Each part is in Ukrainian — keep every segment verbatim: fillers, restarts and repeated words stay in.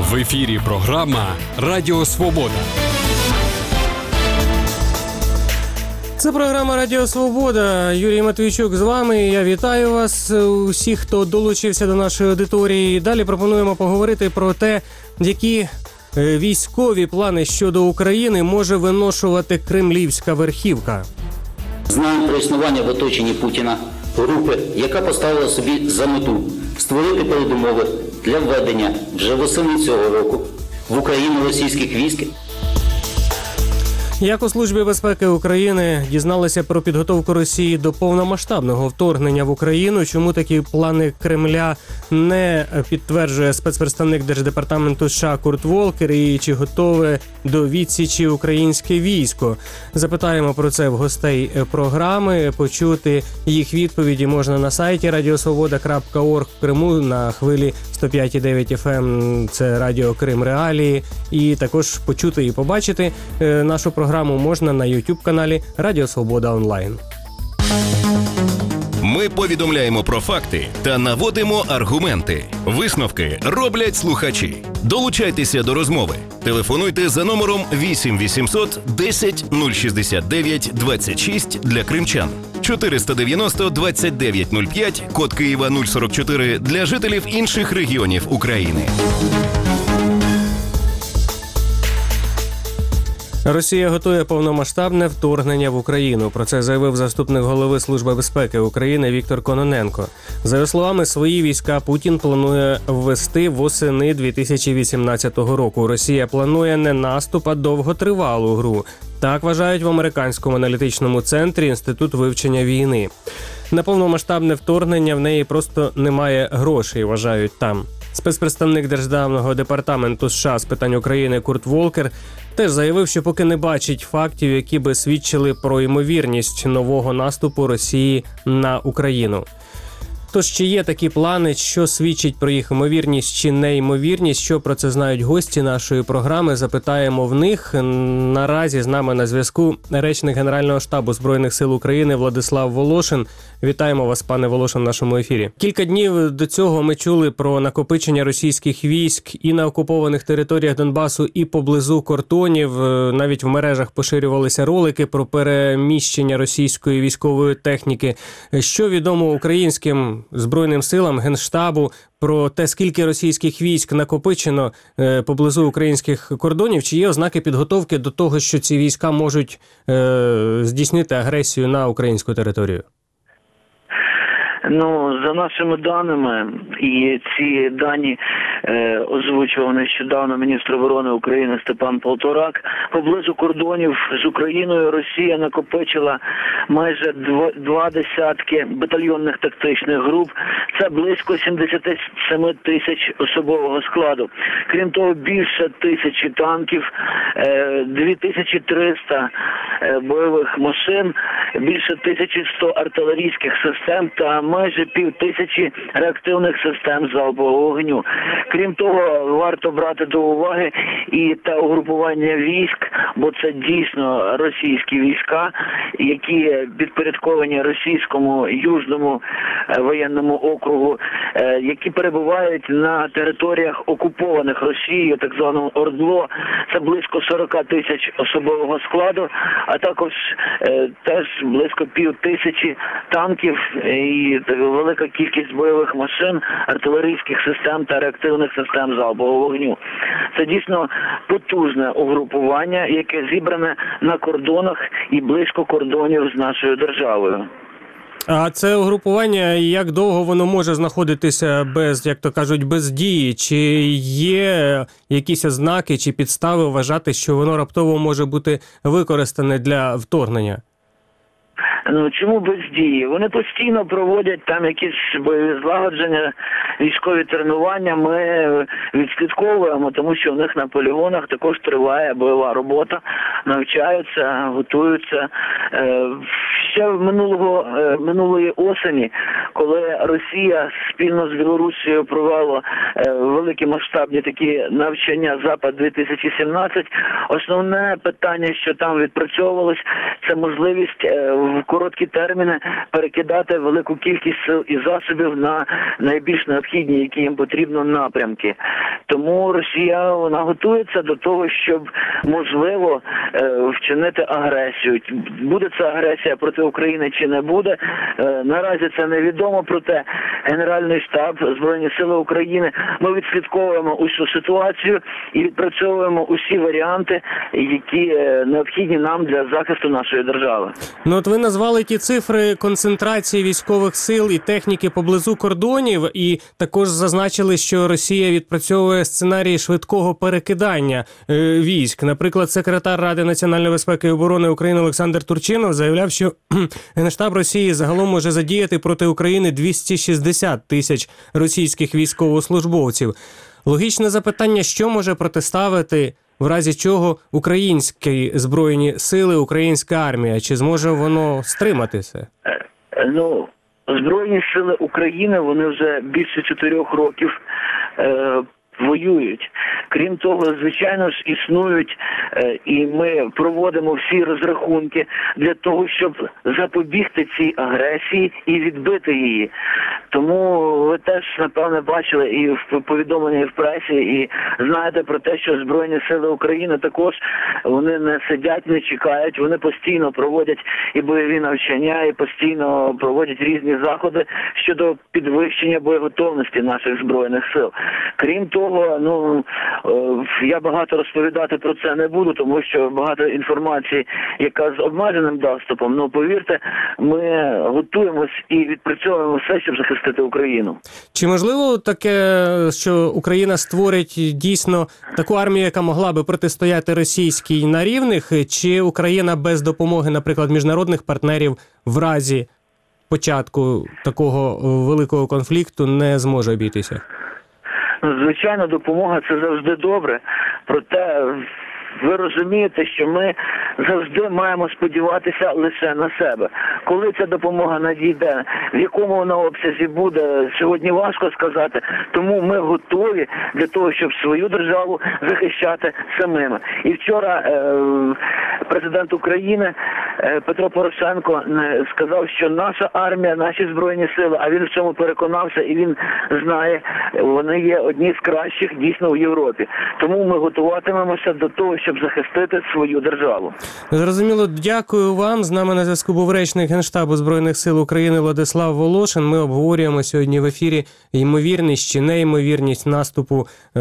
В ефірі програма «Радіо Свобода». Це програма «Радіо Свобода». Юрій Матвійчук з вами. Я вітаю вас, усіх, хто долучився до нашої аудиторії. Далі пропонуємо поговорити про те, які військові плани щодо України може виношувати кремлівська верхівка. Знаємо про існування в оточенні Путіна групи, яка поставила собі за мету створити передумови для введення вже восени цього року в Україну російських військ. Як у Службі безпеки України дізналися про підготовку Росії до повномасштабного вторгнення в Україну, чому такі плани Кремля не підтверджує спецпредставник Держдепартаменту США Курт Волкер, і чи готове до відсічі українське військо? Запитаємо про це в гостей програми. Почути їх відповіді можна на сайті радіосвобода крапка орг в Криму на хвилі сто п'ять і дев'ять еф ем, це Радіо Крим Реалії. І також почути і побачити нашу програму Програму можна на ютуб-каналі Радіо Свобода Онлайн. Ми повідомляємо про факти та наводимо аргументи. Висновки роблять слухачі. Долучайтеся до розмови. Телефонуйте за номером вісім вісімсот десять нуль шістдесят дев'ять двадцять шість для кримчан, чотириста дев'яносто двадцять дев'ять нуль п'ять, код Києва нуль сорок чотири для жителів інших регіонів України. Росія готує повномасштабне вторгнення в Україну. Про це заявив заступник голови Служби безпеки України Віктор Кононенко. За його словами, свої війська Путін планує ввести восени дві тисячі вісімнадцятого року. Росія планує не наступ, а довготривалу гру. Так вважають в американському аналітичному центрі Інститут вивчення війни. На повномасштабне вторгнення в неї просто немає грошей, вважають там. Спецпредставник Державного департаменту США з питань України Курт Волкер теж заявив, що поки не бачить фактів, які би свідчили про ймовірність нового наступу Росії на Україну. Тож, чи є такі плани, що свідчить про їх ймовірність чи неймовірність, що про це знають гості нашої програми, запитаємо в них. Наразі з нами на зв'язку речник Генерального штабу Збройних сил України Владислав Волошин. Вітаємо вас, пане Волошин, в нашому ефірі. Кілька днів до цього ми чули про накопичення російських військ і на окупованих територіях Донбасу, і поблизу кордонів. Навіть в мережах поширювалися ролики про переміщення російської військової техніки. Що відомо українським Збройним силам, Генштабу про те, скільки російських військ накопичено е, поблизу українських кордонів? Чи є ознаки підготовки до того, що ці війська можуть е, здійснити агресію на українську територію? Ну, за нашими даними, і ці дані е, озвучував нещодавно міністр оборони України Степан Полторак, поблизу кордонів з Україною Росія накопичила майже два, два десятки батальйонних тактичних груп. Це близько сімдесят сім тисяч особового складу. Крім того, більше тисячі танків, е, дві тисячі триста е, бойових машин, більше тисячі сто артилерійських систем та майже пів тисячі реактивних систем залпового вогню. Крім того, варто брати до уваги і те угрупування військ, бо це дійсно російські війська, які підпорядковані російському Южному воєнному округу, які перебувають на територіях окупованих Росією, так званому ОРДЛО. Це близько сорок тисяч особового складу, а також теж близько пів тисячі танків і велика кількість бойових машин, артилерійських систем та реактивних систем залпового вогню. Це дійсно потужне угрупування, яке зібране на кордонах і близько кордонів з нашою державою. А це угрупування, як довго воно може знаходитися без, як то кажуть, без дії? Чи є якісь ознаки чи підстави вважати, що воно раптово може бути використане для вторгнення? Ну, чому бездії? Вони постійно проводять там якісь бойові злагодження, військові тренування. Ми відслідковуємо, тому що в них на полігонах також триває бойова робота, навчаються, готуються. ще минулого е, минулої осені, коли Росія спільно з Білорусією провела е, великі масштабні такі навчання Запад дві тисячі сімнадцять, основне питання, що там відпрацьовувалось, це можливість е, в короткі терміни перекидати велику кількість сил і засобів на найбільш необхідні, які їм потрібно, напрямки. Тому Росія, вона готується до того, щоб можливо е, вчинити агресію. Буде це агресія проти України чи не буде, е, наразі це невідомо, проте Генеральний штаб Збройні Сили України, ми відслідковуємо усю ситуацію і відпрацьовуємо усі варіанти, які е, необхідні нам для захисту нашої держави. Ну от ви назвали ті цифри концентрації військових сил і техніки поблизу кордонів, і також зазначили, що Росія відпрацьовує сценарії швидкого перекидання е, військ. Наприклад, секретар Ради національної безпеки і оборони України Олександр Турчинов заявляв, що Генштаб Росії загалом може задіяти проти України двісті шістдесят тисяч російських військовослужбовців. Логічне запитання, що може протиставити в разі чого українські збройні сили, українська армія? Чи зможе воно стримати це? Ну, Збройні сили України, вони вже більше чотирьох років е, воюють. Крім того, звичайно ж, існують, е, і ми проводимо всі розрахунки для того, щоб запобігти цій агресії і відбити її. Тому ви теж, напевне, бачили і в повідомленні в пресі, і знаєте про те, що Збройні Сили України також, вони не сидять, не чекають, вони постійно проводять і бойові навчання, і постійно проводять різні заходи щодо підвищення боєготовності наших Збройних Сил. Крім того, ну, я багато розповідати про це не буду, тому що багато інформації, яка з обмеженим доступом, ну, повірте, ми готуємось і відпрацьовуємо все, щоб захистити Україну. Чи можливо таке, що Україна створить дійсно таку армію, яка могла би протистояти російській на рівних, чи Україна без допомоги, наприклад, міжнародних партнерів в разі початку такого великого конфлікту не зможе обійтися? Звичайно, допомога – це завжди добре, проте ви розумієте, що ми завжди маємо сподіватися лише на себе. Коли ця допомога надійде, в якому вона обсязі буде, сьогодні важко сказати, тому ми готові для того, щоб свою державу захищати самими. І вчора е, президент України е, Петро Порошенко е, сказав, що наша армія, наші Збройні Сили, а він в цьому переконався і він знає, вони є одні з кращих дійсно в Європі. Тому ми готуватимемося до того, щоб захистити свою державу. Зрозуміло, дякую вам. З нами на зв'язку був речник Генштабу Збройних Сил України Владислав Волошин. Ми обговорюємо сьогодні в ефірі ймовірність чи неймовірність наступу е-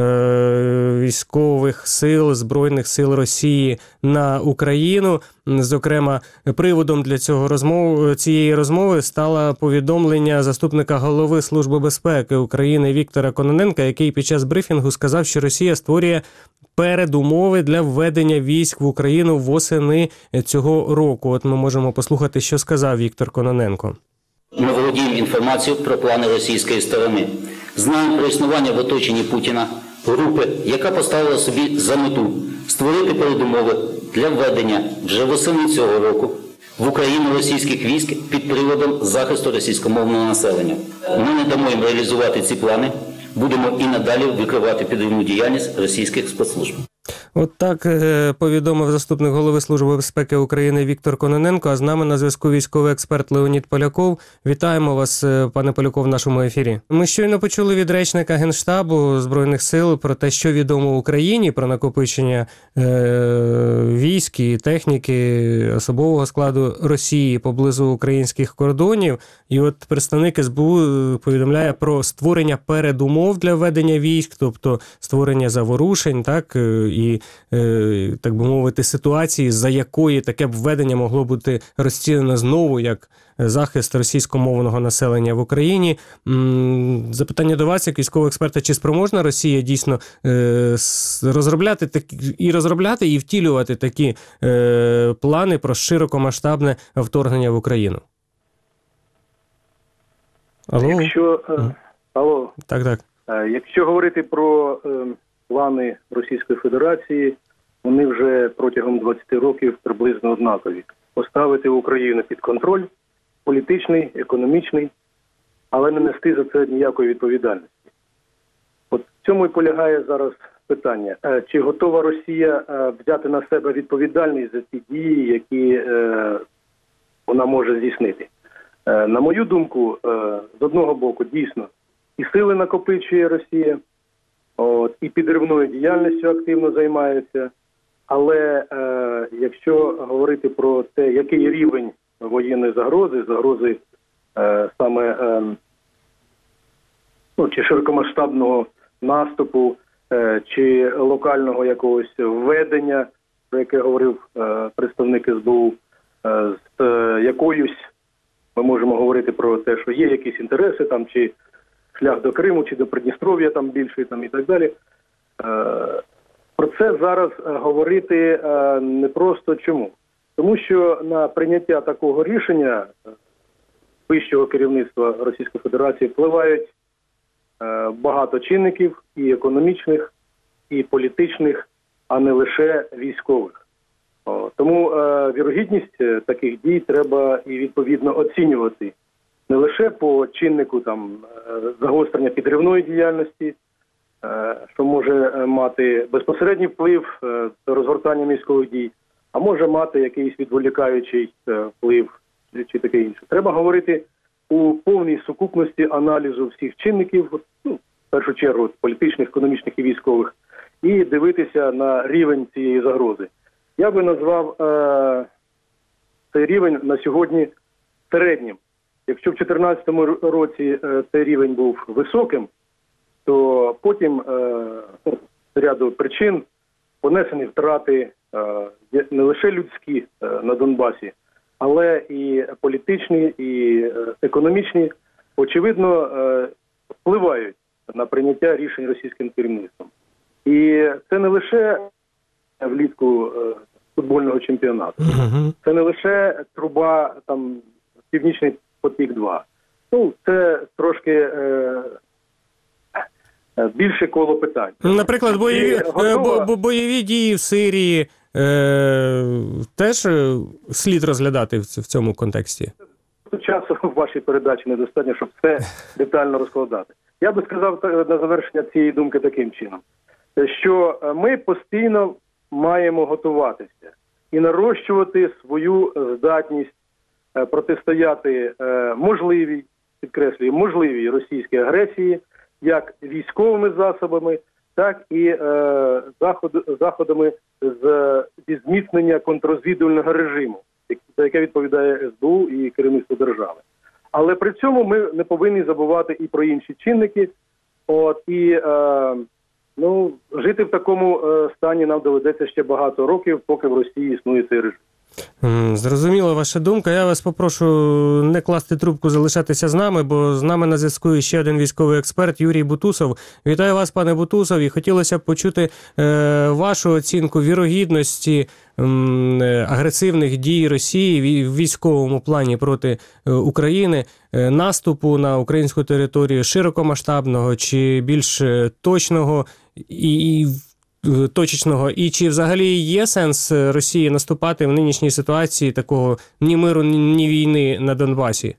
військових сил, Збройних сил Росії на Україну. Зокрема, приводом для цього розмов, цієї розмови стало повідомлення заступника голови Служби безпеки України Віктора Кононенка, який під час брифінгу сказав, що Росія створює передумови для введення військ в Україну восени цього року. От ми можемо послухати, що сказав Віктор Кононенко. Ми володіємо інформацією про плани російської сторони. Знаємо про існування в оточенні Путіна групи, яка поставила собі за мету створити передумови для введення вже восени цього року в Україну російських військ під приводом захисту російськомовного населення. Ми не дамо їм реалізувати ці плани, будемо і надалі викривати підривну діяльність російських спецслужб. От так повідомив заступник голови Служби безпеки України Віктор Кононенко, а з нами на зв'язку військовий експерт Леонід Поляков. Вітаємо вас, пане Поляков, в нашому ефірі. Ми щойно почули від речника Генштабу Збройних сил про те, що відомо Україні, про накопичення е- військ і техніки, особового складу Росії поблизу українських кордонів. І от представник ес бе у повідомляє про створення передумов для введення військ, тобто створення заворушень, так, і, так би мовити, ситуації, за якої таке б введення могло бути розцінено знову як захист російськомовного населення в Україні. Запитання до вас, як військового експерта, чи спроможна Росія дійсно розробляти і розробляти і втілювати такі плани про широкомасштабне вторгнення в Україну? Алло? Якщо, алло. Так, так. Якщо говорити про плани Російської Федерації, вони вже протягом двадцяти років приблизно однакові. поставити Україну під контроль політичний, економічний, але не нести за це ніякої відповідальності. От в цьому і полягає зараз питання. Чи готова Росія взяти на себе відповідальність за ті дії, які вона може здійснити? На мою думку, з одного боку, дійсно, і сили накопичує Росія, от, і підривною діяльністю активно займається, але е, якщо говорити про те, який рівень воєнної загрози, загрози е, саме е, ну, чи широкомасштабного наступу, е, чи локального якогось введення, про яке говорив е, представник ес бе у, е, з е, якоюсь, ми можемо говорити про те, що є якісь інтереси, там, чи шлях до Криму, чи до Придністров'я там більший, там, і так далі. Е, про це зараз говорити е, не просто чому. Тому що на прийняття такого рішення вищого керівництва Російської Федерації впливають е, багато чинників, і економічних, і політичних, а не лише військових. О, тому е, вірогідність таких дій треба і відповідно оцінювати не лише по чиннику там загострення підривної діяльності, що може мати безпосередній вплив до розгортання військових дій, а може мати якийсь відволікаючий вплив чи таке інше. Треба говорити у повній сукупності аналізу всіх чинників, ну, в першу чергу політичних, економічних і військових, і дивитися на рівень цієї загрози. Я би назвав е- цей рівень на сьогодні середнім. Якщо в дві тисячі чотирнадцятому році е, цей рівень був високим, то потім е, з ряду причин понесені втрати е, не лише людські е, на Донбасі, але і політичні, і е, економічні, очевидно, е, впливають на прийняття рішень російським керівництвом. І це не лише влітку е, футбольного чемпіонату, це не лише труба там Північний потік-два. Ну, це трошки е, більше коло питань. Наприклад, бойові, готова... бо, бойові дії в Сирії е, теж слід розглядати в цьому контексті? Часу в вашій передачі недостатньо, щоб все детально розкладати. Я би сказав на завершення цієї думки таким чином, що ми постійно маємо готуватися і нарощувати свою здатність протистояти е, можливій, підкреслюю, можливій російській агресії, як військовими засобами, так і е, заход, заходами з, зі зміцнення контррозвідувального режиму, за яке відповідає ес бе у і керівництво держави. Але при цьому ми не повинні забувати і про інші чинники. От, і е, ну, жити в такому е, стані нам доведеться ще багато років, поки в Росії існує цей режим. Зрозуміла ваша думка. Я вас попрошу не класти трубку, залишатися з нами, бо з нами на зв'язку ще один військовий експерт Юрій Бутусов. Вітаю вас, пане Бутусов, і хотілося б почути е, вашу оцінку вірогідності е, агресивних дій Росії в військовому плані проти України, е, наступу на українську територію широкомасштабного чи більш точного і, і точечного, і чи взагалі є сенс Росії наступати в нинішній ситуації такого ні миру, ні війни на Донбасі?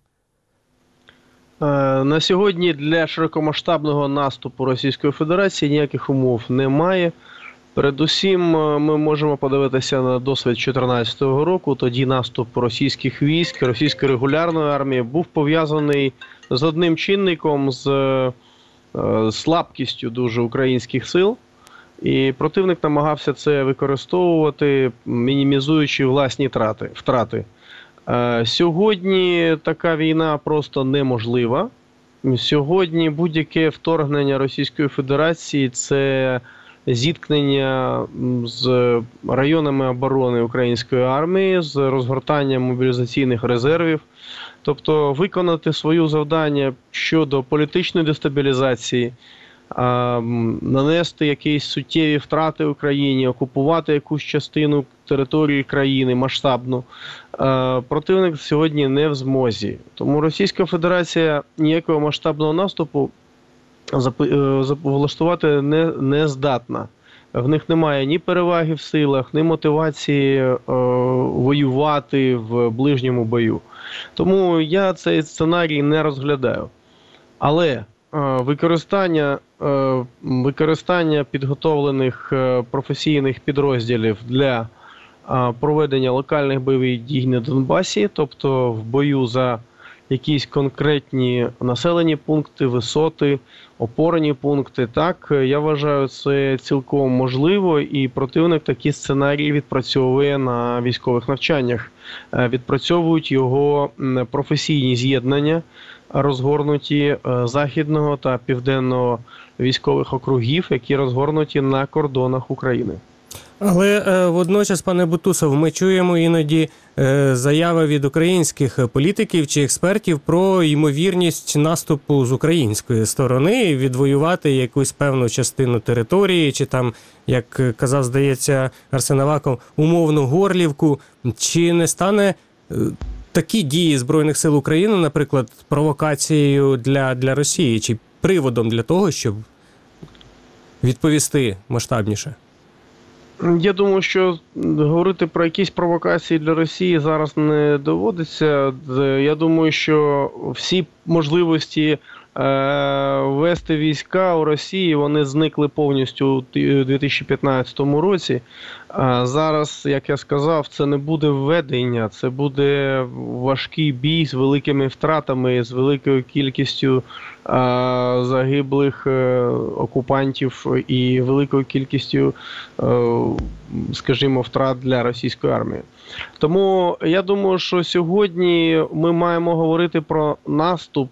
На сьогодні для широкомасштабного наступу Російської Федерації ніяких умов немає. Передусім ми можемо подивитися на досвід дві тисячі чотирнадцятого року. Тоді наступ російських військ, російської регулярної армії був пов'язаний з одним чинником, з слабкістю дуже українських сил. І противник намагався це використовувати, мінімізуючи власні трати, втрати. Е, сьогодні така війна просто неможлива. Сьогодні будь-яке вторгнення Російської Федерації – це зіткнення з районами оборони української армії, з розгортанням мобілізаційних резервів. Тобто виконати своє завдання щодо політичної дестабілізації, нанести якісь суттєві втрати Україні, окупувати якусь частину території країни масштабну, противник сьогодні не в змозі. Тому Російська Федерація ніякого масштабного наступу влаштувати не, не здатна. в них немає ні переваги в силах, ні мотивації е, воювати в ближньому бою. Тому я цей сценарій не розглядаю. Але е, використання, е, використання підготовлених е, професійних підрозділів для е, проведення локальних бойових дій на Донбасі, тобто в бою за якісь конкретні населені пункти, висоти, опорні пункти. Так, я вважаю, це цілком можливо, і противник такі сценарії відпрацьовує на військових навчаннях. Відпрацьовують його професійні з'єднання, розгорнуті західного та південного військових округів, які розгорнуті на кордонах України. Але е, водночас, пане Бутусов, ми чуємо іноді е, заяви від українських політиків чи експертів про ймовірність наступу з української сторони, відвоювати якусь певну частину території, чи там, як казав, здається, Арсен Аваков, умовну Горлівку. Чи не стане е, такі дії Збройних сил України, наприклад, провокацією для, для Росії, чи приводом для того, щоб відповісти масштабніше? Я думаю, що говорити про якісь провокації для Росії зараз не доводиться. Я думаю, що всі можливості ввести війська у Росії, вони зникли повністю у дві тисячі п'ятнадцятому році. Зараз, як я сказав, це не буде введення, це буде важкий бій з великими втратами, з великою кількістю загиблих окупантів і великою кількістю, скажімо, втрат для російської армії. Тому я думаю, що сьогодні ми маємо говорити про наступ,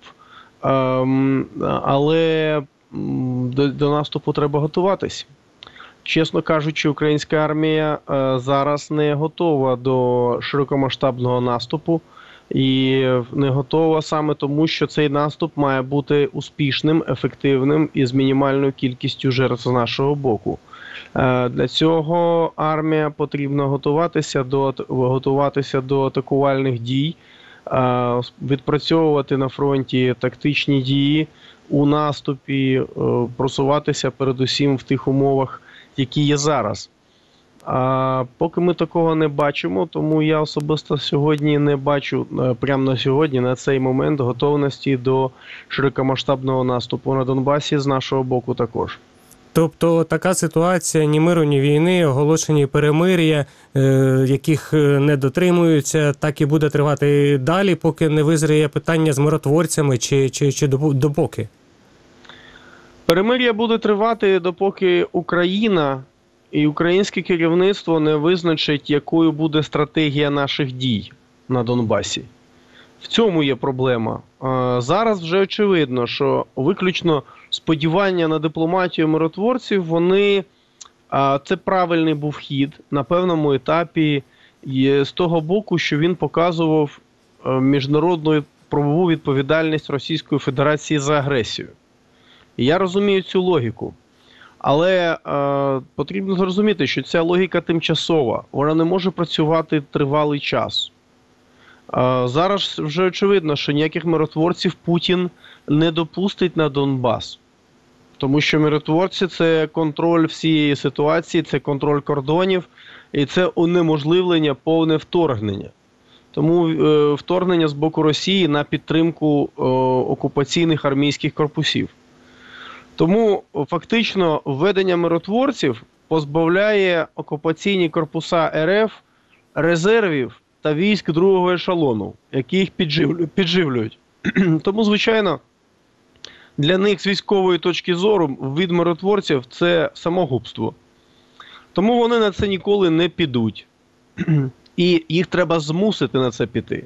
але до, до наступу треба готуватись. Чесно кажучи, українська армія зараз не готова до широкомасштабного наступу. І не готова саме тому, що цей наступ має бути успішним, ефективним і з мінімальною кількістю жертв з нашого боку. Для цього армія потрібно готуватися до, готуватися до атакувальних дій, відпрацьовувати на фронті тактичні дії у наступі, просуватися передусім в тих умовах, які є зараз. А поки ми такого не бачимо, тому я особисто сьогодні не бачу, прямо на сьогодні, на цей момент, готовності до широкомасштабного наступу на Донбасі з нашого боку також. Тобто така ситуація, ні миру, ні війни, оголошені перемир'я, яких не дотримуються, так і буде тривати далі, поки не визріє питання з миротворцями чи, чи, чи допоки? Перемир'я буде тривати, допоки Україна і українське керівництво не визначить, якою буде стратегія наших дій на Донбасі. В цьому є проблема. Зараз вже очевидно, що виключно сподівання на дипломатію миротворців, вони, це правильний був хід на певному етапі з того боку, що він показував міжнародну правову відповідальність Російської Федерації за агресію. І я розумію цю логіку. Але е, потрібно зрозуміти, що ця логіка тимчасова, вона не може працювати тривалий час. Е, зараз вже очевидно, що ніяких миротворців Путін не допустить на Донбас. Тому що миротворці – це контроль всієї ситуації, це контроль кордонів, і це унеможливлення, повне вторгнення. Тому е, вторгнення з боку Росії на підтримку е, окупаційних армійських корпусів. Тому фактично введення миротворців позбавляє окупаційні корпуса РФ резервів та військ другого ешелону, які їх підживлюють. Тому, звичайно, для них з військової точки зору ввід миротворців – це самогубство. Тому вони на це ніколи не підуть. І їх треба змусити на це піти.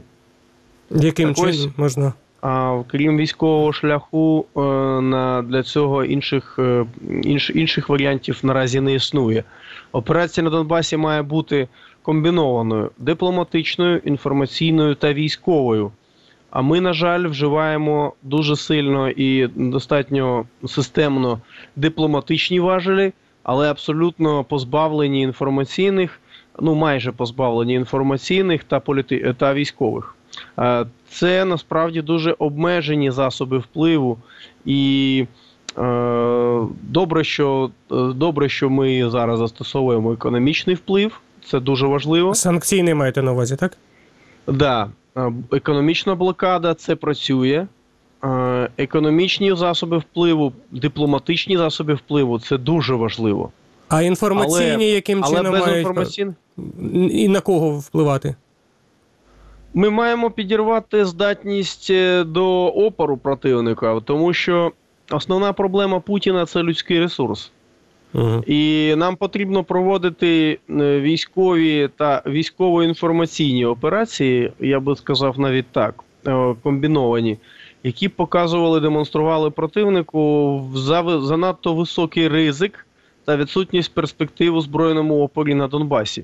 Яким чином можна? А крім військового шляху, на, для цього інших, інш, інших варіантів наразі не існує. Операція на Донбасі має бути комбінованою – дипломатичною, інформаційною та військовою. А ми, на жаль, вживаємо дуже сильно і достатньо системно дипломатичні важелі, але абсолютно позбавлені інформаційних, ну майже позбавлені інформаційних та, політи... та військових. Це насправді дуже обмежені засоби впливу, і Добре, що, добре, що ми зараз застосовуємо економічний вплив, це дуже важливо. Санкційний маєте на увазі, так? Так, да. Економічна блокада, це працює. Економічні засоби впливу, дипломатичні засоби впливу, це дуже важливо. А інформаційні але, яким але чином без мають інформаційних... і на кого впливати? Ми маємо підірвати здатність до опору противника, тому що основна проблема Путіна – це людський ресурс. Угу. І нам потрібно проводити військові та військово-інформаційні операції, я би сказав навіть так, комбіновані, які показували, демонстрували противнику занадто високий ризик та відсутність перспектив у збройному опорі на Донбасі.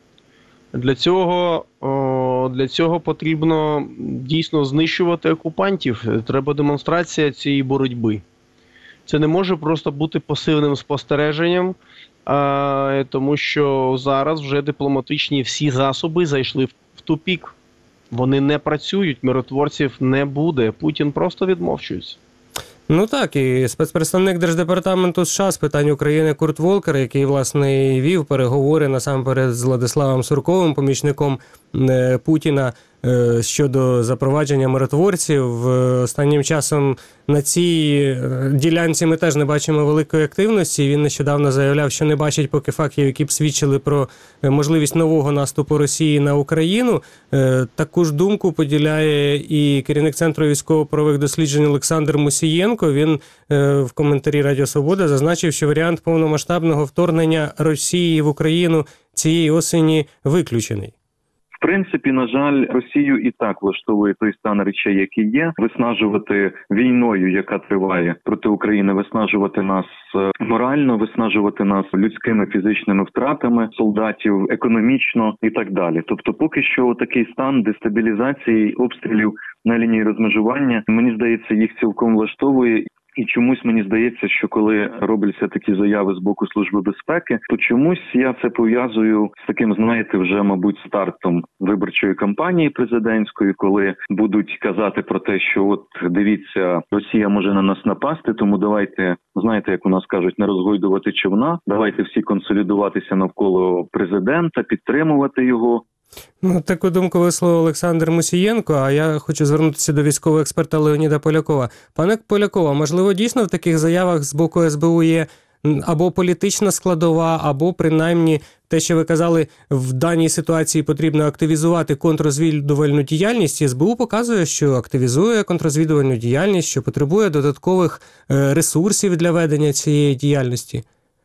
Для цього, для цього потрібно дійсно знищувати окупантів. Треба демонстрація цієї боротьби. Це не може просто бути пасивним спостереженням, а, тому що зараз вже дипломатичні всі засоби зайшли в тупік. Вони не працюють, миротворців не буде. Путін просто відмовчується. Ну так, і спецпредставник Держдепартаменту США з питань України Курт Волкер, який, власне, і вів переговори насамперед з Владиславом Сурковим, помічником Путіна, щодо запровадження миротворців. Останнім часом на цій ділянці ми теж не бачимо великої активності. Він нещодавно заявляв, що не бачить поки фактів, які б свідчили про можливість нового наступу Росії на Україну. Таку ж думку поділяє і керівник Центру військово-правових досліджень Олександр Мусієнко. Він в коментарі Радіо Свобода зазначив, що варіант повномасштабного вторгнення Росії в Україну цієї осені виключений. В принципі, на жаль, Росію і так влаштовує той стан речей, який є. Виснажувати війною, яка триває проти України, виснажувати нас морально, виснажувати нас людськими фізичними втратами солдатів, економічно і так далі. Тобто поки що такий стан дестабілізації, обстрілів на лінії розмежування, мені здається, їх цілком влаштовує. І чомусь мені здається, що коли робляться такі заяви з боку Служби безпеки, то чомусь я це пов'язую з таким, знаєте, вже, мабуть, стартом виборчої кампанії президентської, коли будуть казати про те, що от, дивіться, Росія може на нас напасти, тому давайте, знаєте, як у нас кажуть, не розгойдувати човна, давайте всі консолідуватися навколо президента, підтримувати його. Ну, таку думку висловив Олександр Мусієнко, а я хочу звернутися до військового експерта Леоніда Полякова. Пане Полякова, можливо, дійсно в таких заявах з боку ес бе у є або політична складова, або принаймні те, що ви казали, в даній ситуації потрібно активізувати контррозвідувальну діяльність. ес бе у показує, що активізує контррозвідувальну діяльність, що потребує додаткових ресурсів для ведення цієї діяльності.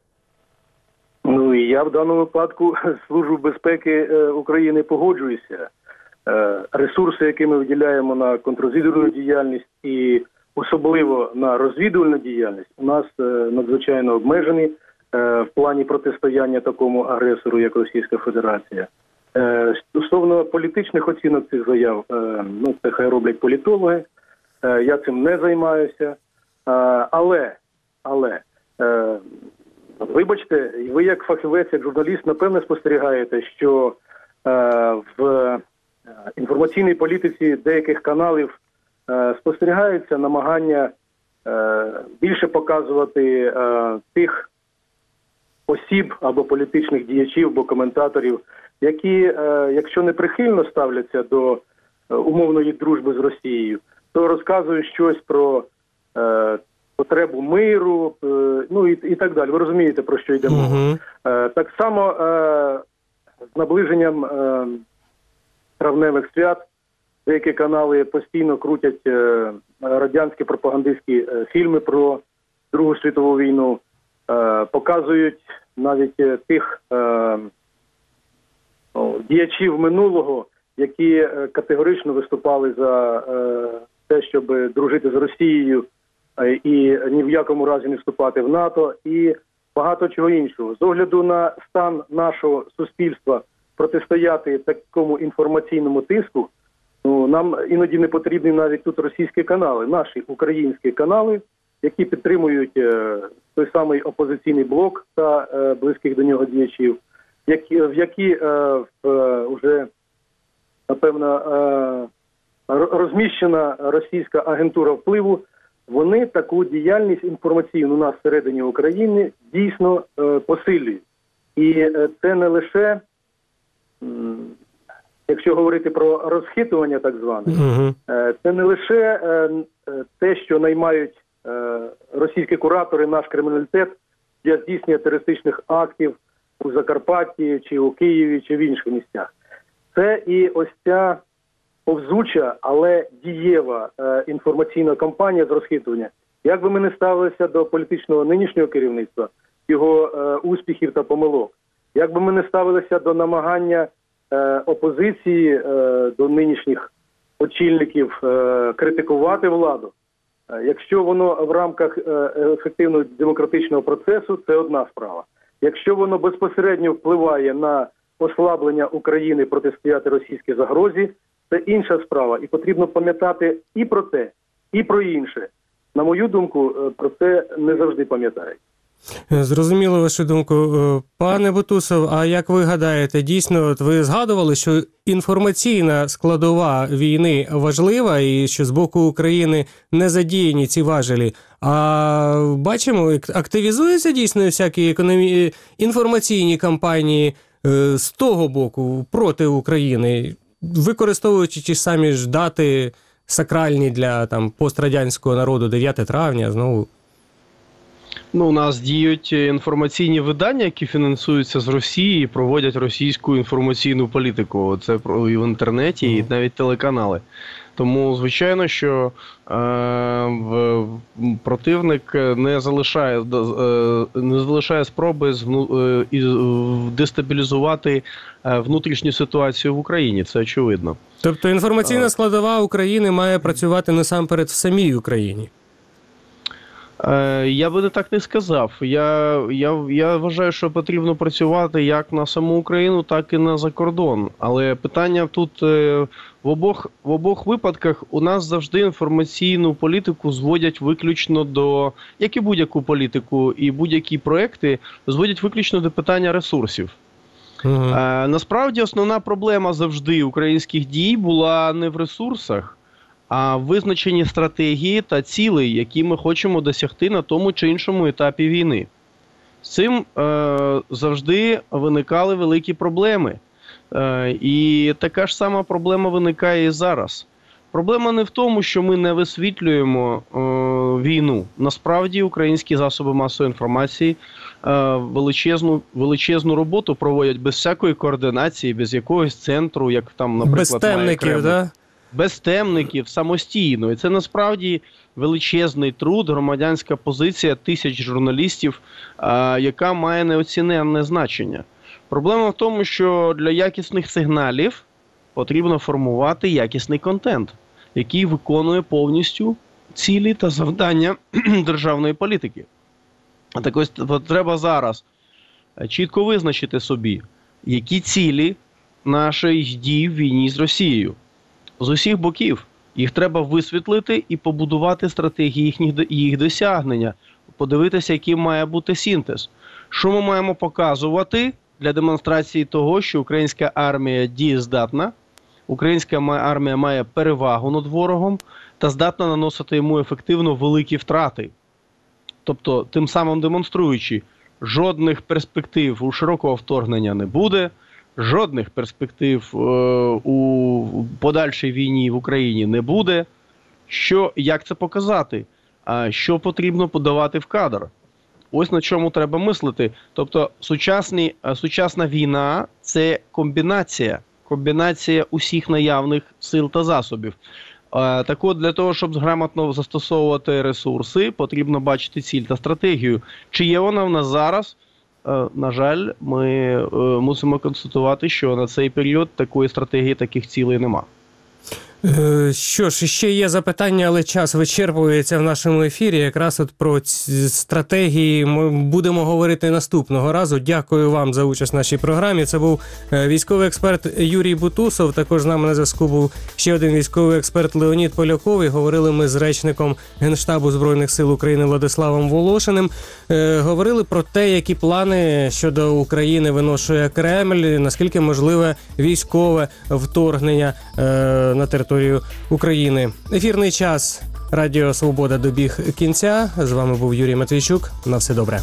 Ну і я в даному випадку з Службою безпеки України погоджуюся. Ресурси, які ми виділяємо на контррозвідувальну діяльність і особливо на розвідувальну діяльність, у нас надзвичайно обмежені в плані протистояння такому агресору, як Російська Федерація. Стосовно політичних оцінок цих заяв, ну це хай роблять політологи, я цим не займаюся, але, але вибачте, ви як фахівець, як журналіст, напевне спостерігаєте, що е, в інформаційній політиці деяких каналів е, спостерігаються намагання е, більше показувати е, тих осіб або політичних діячів, або коментаторів, які, е, якщо не прихильно ставляться до е, умовної дружби з Росією, то розказують щось про е, потребу миру, ну і, і так далі. Ви розумієте, про що йде мова. Uh-huh. Е, так само е, з наближенням е, травневих свят деякі канали постійно крутять е, радянські пропагандистські е, фільми про Другу світову війну, е, показують навіть е, тих е, о, діячів минулого, які е, категорично виступали за е, те, щоб дружити з Росією, і ні в якому разі не вступати в НАТО, і багато чого іншого. З огляду на стан нашого суспільства протистояти такому інформаційному тиску, ну, нам іноді не потрібні навіть тут російські канали, наші українські канали, які підтримують е, той самий опозиційний блок та е, близьких до нього діячів, які, в які е, в, е, вже, напевно, е, розміщена російська агентура впливу, вони таку діяльність інформаційну у нас всередині України дійсно е, посилюють. І е, це не лише, м, якщо говорити про розхитування так зване, Угу. е, це не лише е, е, те, що наймають е, російські куратори наш криміналітет для здійснення терористичних актів у Закарпатті, чи у Києві, чи в інших місцях. Це і ось ця повзуча, але дієва е, інформаційна кампанія з розхитування. Як би ми не ставилися до політичного нинішнього керівництва, його е, успіхів та помилок, як би ми не ставилися до намагання е, опозиції, е, до нинішніх очільників е, критикувати владу, е, якщо воно в рамках е, ефективного демократичного процесу, це одна справа. Якщо воно безпосередньо впливає на ослаблення України протистояти російській загрозі, це інша справа. І потрібно пам'ятати і про те, і про інше. На мою думку, про це не завжди пам'ятають. Зрозуміло вашу думку. Пане Бутусов, а як ви гадаєте, дійсно, от ви згадували, що інформаційна складова війни важлива і що з боку України не задіяні ці важелі, а бачимо, активізуються дійсно всякі економі... інформаційні кампанії з того боку проти України, використовуючи ті самі ж дати сакральні для там пострадянського народу, дев'яте травня, знову. Ну, у нас діють інформаційні видання, які фінансуються з Росії і проводять російську інформаційну політику. Це і в інтернеті, і навіть телеканали. Тому, звичайно, що е, в, противник не залишає, е, не залишає спроби звну, е, дестабілізувати е, внутрішню ситуацію в Україні. Це очевидно. Тобто інформаційна складова України має працювати насамперед в самій Україні? Я би не так не сказав. Я, я, я вважаю, що потрібно працювати як на саму Україну, так і на закордон. Але питання тут в обох, в обох випадках у нас завжди інформаційну політику зводять виключно до, як і будь-яку політику, і будь-які проекти зводять виключно до питання ресурсів. Угу. А, насправді основна проблема завжди українських дій була не в ресурсах, а визначені стратегії та цілей, які ми хочемо досягти на тому чи іншому етапі війни. З цим е, завжди виникали великі проблеми. Е, і така ж сама проблема виникає і зараз. Проблема не в тому, що ми не висвітлюємо е, війну. Насправді українські засоби масової інформації е, величезну, величезну роботу проводять без всякої координації, без якогось центру, як там, наприклад, без темників, так? Да? Без темників, самостійно. І це насправді величезний труд, громадянська позиція тисяч журналістів, а, яка має неоціненне значення. Проблема в тому, що для якісних сигналів потрібно формувати якісний контент, який виконує повністю цілі та завдання державної політики. А так ось треба зараз чітко визначити собі, які цілі наших дій в війні з Росією. З усіх боків. Їх треба висвітлити і побудувати стратегії їхніх, їх досягнення. Подивитися, який має бути синтез. Що ми маємо показувати для демонстрації того, що українська армія дієздатна, українська армія має перевагу над ворогом та здатна наносити йому ефективно великі втрати. Тобто, тим самим демонструючи, жодних перспектив у широкого вторгнення не буде, жодних перспектив е, у подальшій війні в Україні не буде. Що, як це показати? А що потрібно подавати в кадр? Ось на чому треба мислити. Тобто сучасні, сучасна війна – це комбінація. Комбінація усіх наявних сил та засобів. А, так от, для того, щоб грамотно застосовувати ресурси, потрібно бачити ціль та стратегію. Чи є вона в нас зараз? На жаль, ми е, мусимо констатувати, що на цей період такої стратегії, таких цілей нема. Що ж, ще є запитання, але час вичерпується в нашому ефірі. Якраз от про ці стратегії ми будемо говорити наступного разу. Дякую вам за участь в нашій програмі. Це був військовий експерт Юрій Бутусов. Також з нами на зв'язку був ще один військовий експерт Леонід Поляков. І говорили ми з речником Генштабу Збройних сил України Владиславом Волошиним. Говорили про те, які плани щодо України виношує Кремль, наскільки можливе військове вторгнення на територію України. Ефірний час Радіо Свобода добіг кінця. З вами був Юрій Матвійчук. На все добре.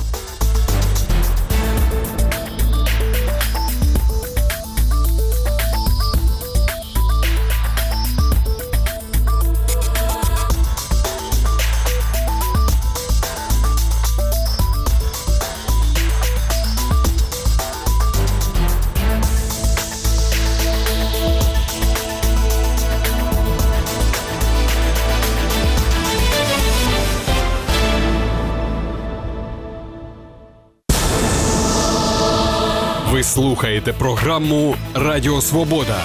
Ви слухаєте програму «Радіо Свобода».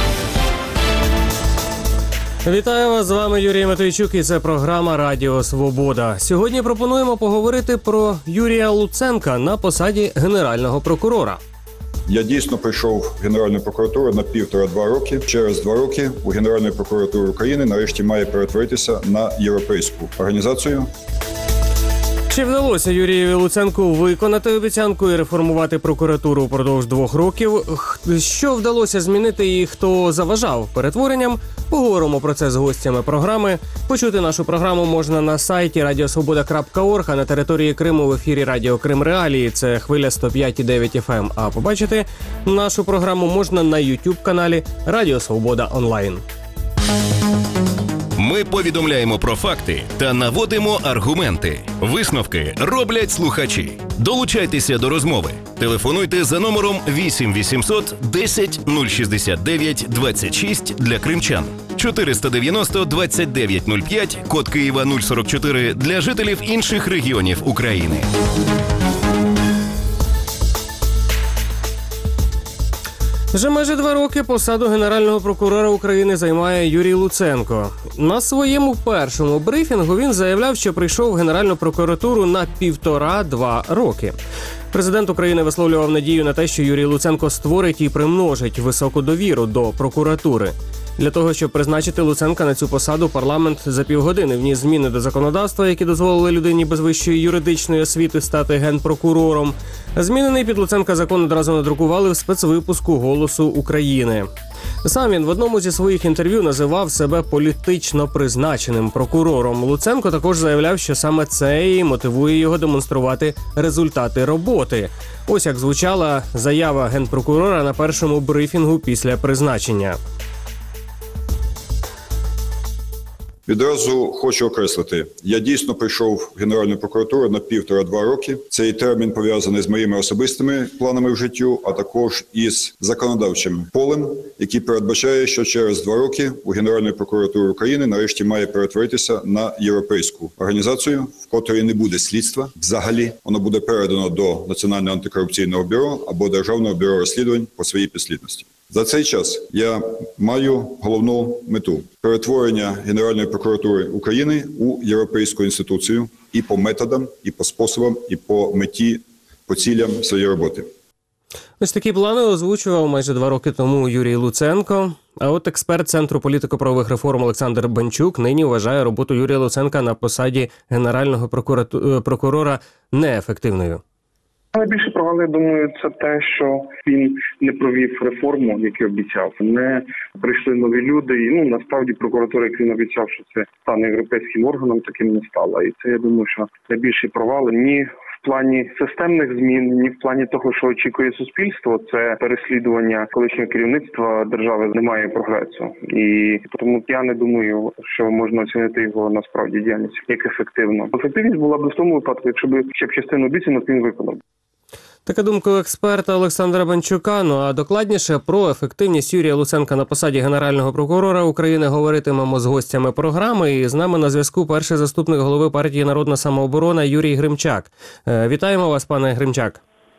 Вітаю вас, з вами Юрій Матвійчук і це програма «Радіо Свобода». Сьогодні пропонуємо поговорити про Юрія Луценка на посаді Генерального прокурора. Я дійсно прийшов в Генеральну прокуратуру на півтора-два роки. Через два роки у Генеральної прокуратури України нарешті має перетворитися на європейську організацію. Чи вдалося Юрієві Луценку виконати обіцянку і реформувати прокуратуру впродовж двох років? Що вдалося змінити і хто заважав перетворенням? Поговоримо про це з гостями програми. Почути нашу програму можна на сайті радіосвобода крапка орг, а на території Криму в ефірі Радіо Крим Реалії. Це хвиля сто п'ять і дев'ять еф ем. А побачити нашу програму можна на ютуб-каналі Радіо Свобода Онлайн. Ми повідомляємо про факти та наводимо аргументи. Висновки роблять слухачі. Долучайтеся до розмови. Телефонуйте за номером вісім вісімсот десять нуль шістдесят дев'ять двадцять шість для кримчан, чотириста дев'яносто двадцять дев'ять нуль п'ять, код Києва нуль сорок чотири для жителів інших регіонів України. Вже майже два роки посаду Генерального прокурора України займає Юрій Луценко. На своєму першому брифінгу він заявляв, що прийшов в Генеральну прокуратуру на півтора-два роки. Президент України висловлював надію на те, що Юрій Луценко створить і примножить високу довіру до прокуратури. Для того, щоб призначити Луценка на цю посаду, парламент за півгодини вніс зміни до законодавства, які дозволили людині без вищої юридичної освіти стати генпрокурором. Змінений під Луценка закон одразу надрукували в спецвипуску «Голосу України». Сам він в одному зі своїх інтерв'ю називав себе політично призначеним прокурором. Луценко також заявляв, що саме це і мотивує його демонструвати результати роботи. Ось як звучала заява генпрокурора на першому брифінгу після призначення. Відразу хочу окреслити, я дійсно прийшов в Генеральну прокуратуру на півтора-два роки. Цей термін пов'язаний з моїми особистими планами в життю, а також із законодавчим полем, який передбачає, що через два роки у Генеральної прокуратури України нарешті має перетворитися на європейську організацію, в котрій не буде слідства взагалі. Воно буде передано до Національного антикорупційного бюро або Державного бюро розслідувань по своїй підслідності. За цей час я маю головну мету – перетворення Генеральної прокуратури України у європейську інституцію і по методам, і по способам, і по меті, по цілям своєї роботи. Ось такі плани озвучував майже два роки тому Юрій Луценко. А от експерт Центру політико-правових реформ Олександр Банчук нині вважає роботу Юрія Луценка на посаді Генерального прокурора неефективною. Найбільше провал, я думаю, це те, що він не провів реформу, як і обіцяв. Не прийшли нові люди. І, ну, насправді, прокуратура, як він обіцяв, що це стане європейським органом, таким не стала. І це, я думаю, що найбільші провали ні в плані системних змін, ні в плані того, що очікує суспільство. Це переслідування колишнього керівництва держави, немає прогресу. І тому я не думаю, що можна оцінити його насправді діяльність як ефективно. Ефективність була б в тому випадку, якщо б ще б частину обіцянок він виконав. Така думка у експерта Олександра Банчука. Ну а докладніше про ефективність Юрія Луценка на посаді Генерального прокурора України говоритимемо з гостями програми. І з нами на зв'язку перший заступник голови партії «Народна самооборона» Юрій Гримчак. Вітаємо вас, пане Гримчак.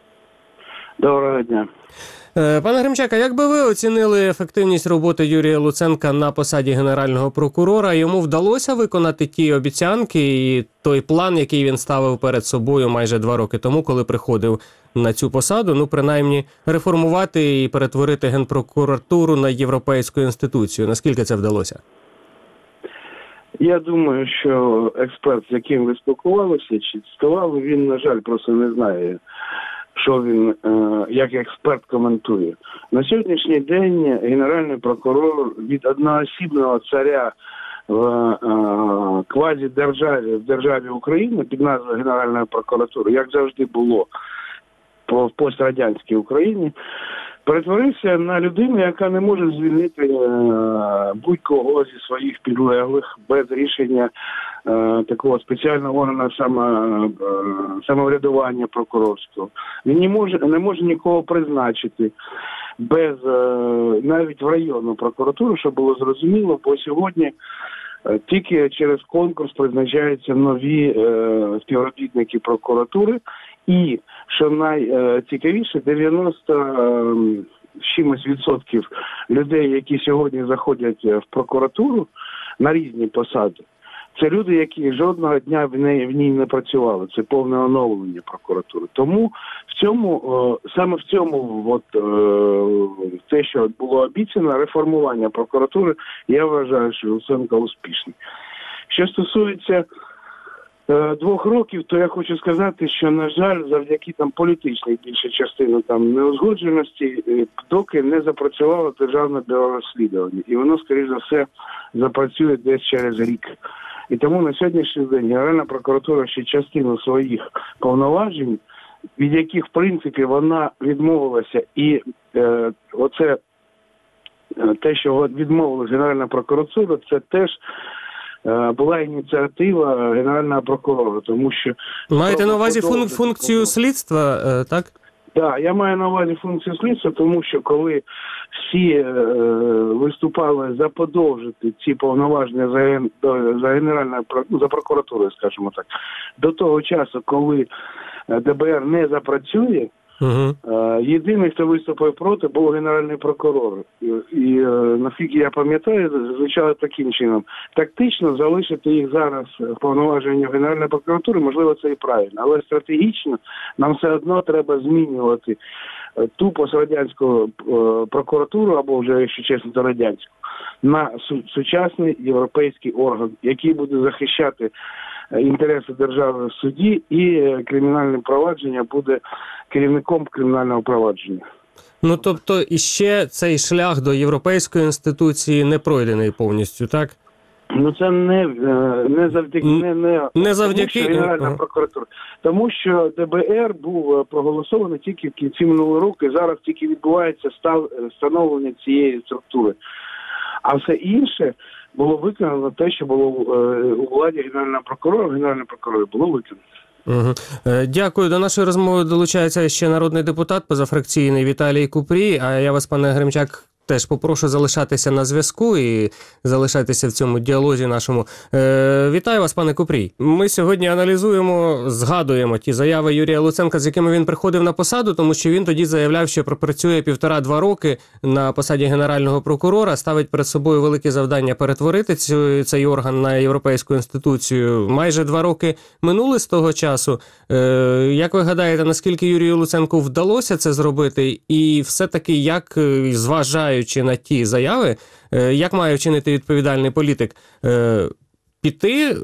Доброго дня. Пане Гримчак, а як би ви оцінили ефективність роботи Юрія Луценка на посаді Генерального прокурора? Йому вдалося виконати ті обіцянки і той план, який він ставив перед собою майже два роки тому, коли приходив на цю посаду, ну, принаймні, реформувати і перетворити Генпрокуратуру на європейську інституцію? Наскільки це вдалося? Я думаю, що експерт, з яким ви спілкувалися, чи цитували, він, на жаль, просто не знає, що він, як експерт, коментує. На сьогоднішній день Генеральний прокурор від одноосібного царя в е, квазідержаві, в державі України під назвою Генеральної прокуратури, як завжди було в пострадянській Україні, перетворився на людину, яка не може звільнити е, будь-кого зі своїх підлеглих без рішення е, такого спеціального органу само, е, самоврядування прокурорського. Він не може, не може нікого призначити без е, навіть в районну прокуратуру, щоб було зрозуміло, бо сьогодні е, тільки через конкурс призначаються нові е, співробітники прокуратури. І, що найцікавіше, дев'яносто чимось відсотків людей, які сьогодні заходять в прокуратуру на різні посади, це люди, які жодного дня в неї в ній не працювали. Це повне оновлення прокуратури. Тому в цьому, саме в цьому, от, те, що було обіцяно, реформування прокуратури, я вважаю, що Луценко успішний. Що стосується двох років, то я хочу сказати, що, на жаль, завдяки там політичній більшій частині там неузгодженості, доки не запрацювало Державне бюро розслідування. І воно, скоріш за все, запрацює десь через рік. І тому на сьогоднішній день Генеральна прокуратура ще частину своїх повноважень, від яких, в принципі, вона відмовилася. І е, оце е, те, що відмовилася Генеральна прокуратура, це теж була ініціатива Генерального прокурора, тому що... Маєте на увазі фун- функцію слідства, так? Так, я маю на увазі функцію слідства, тому що коли всі е, виступали за подовжити ці повноваження за, за Генеральною, за прокуратурою, скажімо так, до того часу, коли ДБР не запрацює, угу. е, єдиний, хто виступив проти, був Генеральний прокурор. І, і е, наскільки я пам'ятаю, звучало таким чином. Тактично залишити їх зараз в повноваженні Генеральної прокуратури, можливо, це і правильно. Але стратегічно нам все одно треба змінювати е, ту пострадянську е, прокуратуру, або вже, якщо чесно, то радянську, на су- сучасний європейський орган, який буде захищати інтереси держави в суді, і кримінальне провадження буде керівником кримінального провадження. Ну, тобто, іще цей шлях до європейської інституції не пройдений повністю, так? Ну, це не, не завдяки, не, не, не завдяки тому, Генеральна ага. прокуратура. Тому що ДБР був проголосований тільки в кінці минулого року, і зараз тільки відбувається став, встановлення цієї структури. А все інше було виконано те, що було у владі Генерального прокурора, Генерального прокурора було виконано. Угу. Дякую. До нашої розмови долучається ще народний депутат позафракційний Віталій Купрій. А я вас, пане Гремчак, теж попрошу залишатися на зв'язку і залишатися в цьому діалозі нашому. Е, вітаю вас, пане Купрій. Ми сьогодні аналізуємо, згадуємо ті заяви Юрія Луценка, з якими він приходив на посаду, тому що він тоді заявляв, що пропрацює півтора-два роки на посаді генерального прокурора, ставить перед собою велике завдання перетворити цю, цей орган на європейську інституцію. Майже два роки минули з того часу. Е, як ви гадаєте, наскільки Юрію Луценку вдалося це зробити? І все-таки як, зважаючи на ті заяви, як має вчинити відповідальний політик? Піти